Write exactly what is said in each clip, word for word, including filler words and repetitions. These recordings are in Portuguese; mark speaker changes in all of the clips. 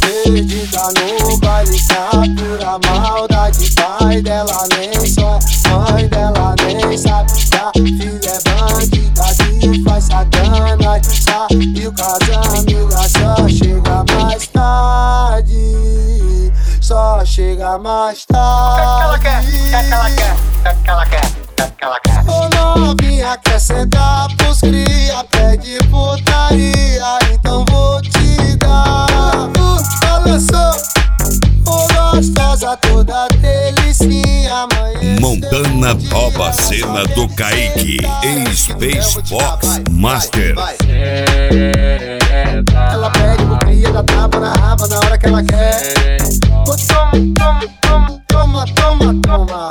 Speaker 1: perdida no baile, tá pura maldade. Pai dela nem só, mãe dela nem sabe. A filha é bandida que faz sacanagem. Saiu com as amigas, só chega mais tarde. Só chega mais tarde.
Speaker 2: Quer que ela quer? Quer que ela quer? Quer que ela quer?
Speaker 1: Ô novinha, quer sentar pros cria, pede putaria, então vou te dar. Uh, balançou, ô gostosa toda delicinha, mãe.
Speaker 3: Montana rouba a cena do Kaique em Space Fox Master.
Speaker 1: Ela pede pro cria, dá tapa na raba na hora que ela quer. Oh, toma, toma, toma, toma, toma, toma.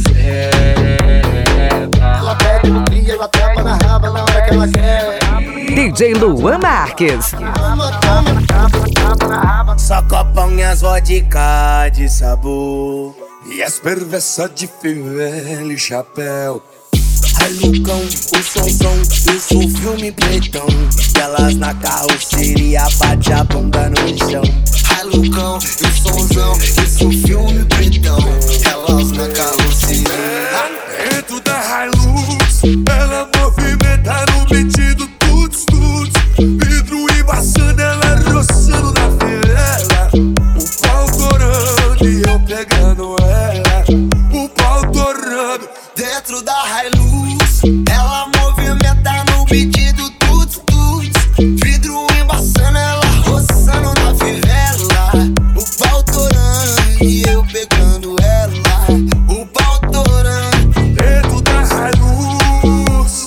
Speaker 1: Ela pede pro cria, ela tapa na raba na hora que ela quer.
Speaker 4: D J Luan Marques.
Speaker 1: Toma, toma, tapa, tapa na raba.
Speaker 5: Só copão e as vodka de sabor e as perversas de fivela e chapéu. Ai Lucão, o sonzão, isso o filme pretão. Elas na carroceria, bate a bunda no chão. Ai Lucão, o sonzão, isso o filme pretão. Elas na carroceria.
Speaker 6: Dentro da Hilux, ela movimenta no beat do tuts tuts. Vidro embaçando, ela roçando na fivela. O pau torando e eu pegando ela. O pau torando.
Speaker 5: Dentro da Hilux, ela movimenta no beat do tuts tuts. Vidro embaçando, ela roçando na fivela. O pau torando e eu pegando ela. O pau torando.
Speaker 6: Dentro da Hilux.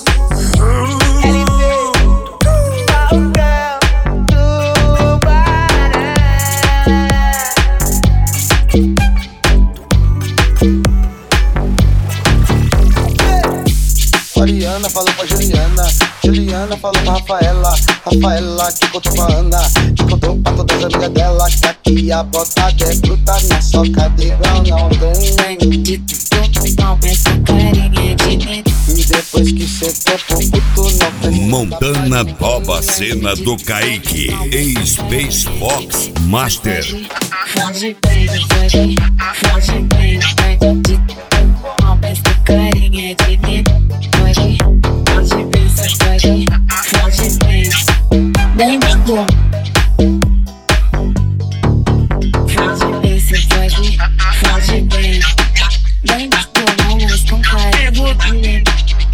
Speaker 1: Mariana falou pra Juliana, Juliana falou pra Rafaela, Rafaela que contou pra Ana, que contou pra todas as amigas dela, que aqui a bota é gruda na soca de grão, não tem nem. E depois que cê topou, puto não tem.
Speaker 3: Montana rouba a cena do Kaique em Space Fox Master.
Speaker 7: Foge bem, foge, foge bem, foge. Homens do carinha de mim. Foge, foge bem, foge, foge bem. Bem bom. Foge bem, foge, foge bem. Bem bom, mas com carinho de mim.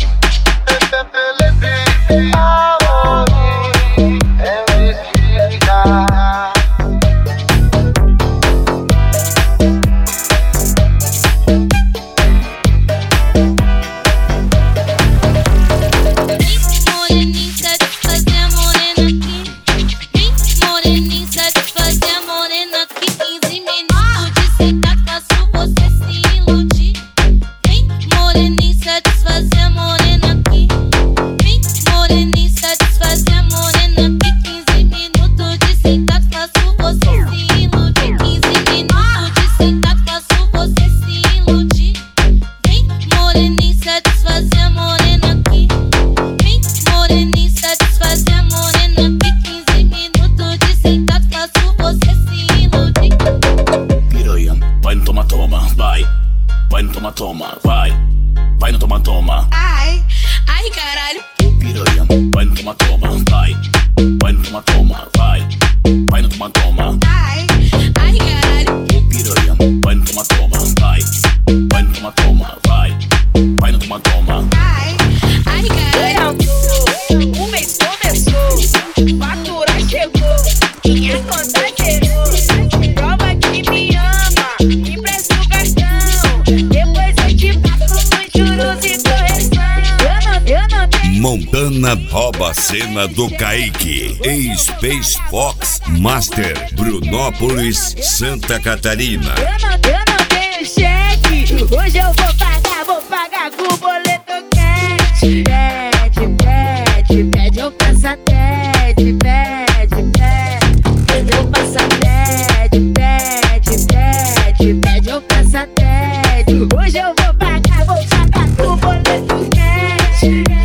Speaker 8: Toma, vai, vai no toma, toma.
Speaker 7: Ai, ai caralho.
Speaker 8: Piranha, vai no toma, toma, vai, vai no toma, toma, vai, vai no toma, toma.
Speaker 7: Ai, ai caralho.
Speaker 8: Piranha, vai no toma, toma, vai, vai no toma, toma, vai, vai no toma, toma.
Speaker 7: Ai, ai caralho. O mês começou, faturar chegou, quem é conta zerou. Prova que me ama, me presta o cartão. Depois eu te passo com juros e correção. Eu não, eu não tenho.
Speaker 3: Montana rouba a cena do Kaique em Space Fox Master, Brunópolis, Santa Catarina.
Speaker 7: Eu não, eu não tenho cheque, hoje eu vou pagar, vou pagar com o boleto cash. Pede, pede, pede, eu passa, pede, pede, pede, pede, eu passa, pede, pede, pede, pede, eu passa, pede. Hoje eu vou pagar, vou pagar com o boleto cash.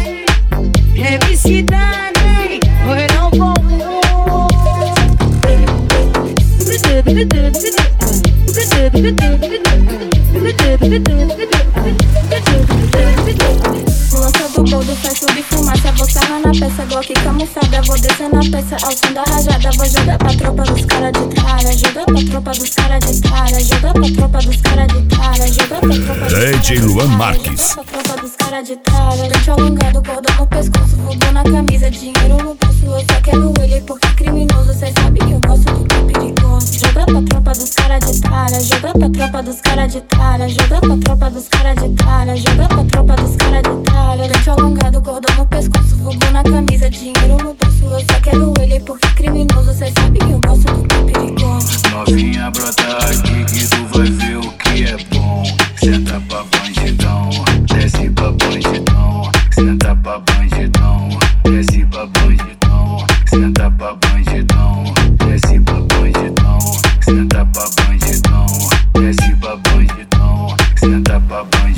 Speaker 7: M C Dani, hoje não vou.
Speaker 9: Lança do boldo, faz subir fumaça. Vou sarrar na peça, Glock camuflada. Vou descer na peça, ao som da rajada. Vou jogar pra tropa dos cara de tralha. Jogar pra tropa dos cara de tralha. Jogar pra tropa dos cara de tralha. Jogar pra tropa dos
Speaker 3: D J Luan Marques.
Speaker 9: Jogar pra tropa dos cara de tralha. Dente alongado, cordão no pescoço, voodoo na camisa, dinheiro no bolso. Eu só quero ele porque é criminoso. Cê sabe que eu gosto do que é perigoso. Jogar pra tropa dos cara de tralha. Jogar pra tropa dos cara de tralha. Jogar pra tropa dos cara de tralha. Jogar pra tropa dos cara de tralha. Dente alongado, cordão no pescoço, voodoo na camisa, dinheiro no bolso. Eu só quero ele porque é criminoso. Cê sabe que eu gosto do que é perigoso.
Speaker 10: Novinha, brota aqui que tu vai ver o que é bom. Senta pra bandidão, desce pra bandidão. Senta pra bandidão, desce pra bandidão. Senta pra bandidão, desce pra bandidão. Senta pra bandidão, desce pra bandidão. Senta pra bandidão.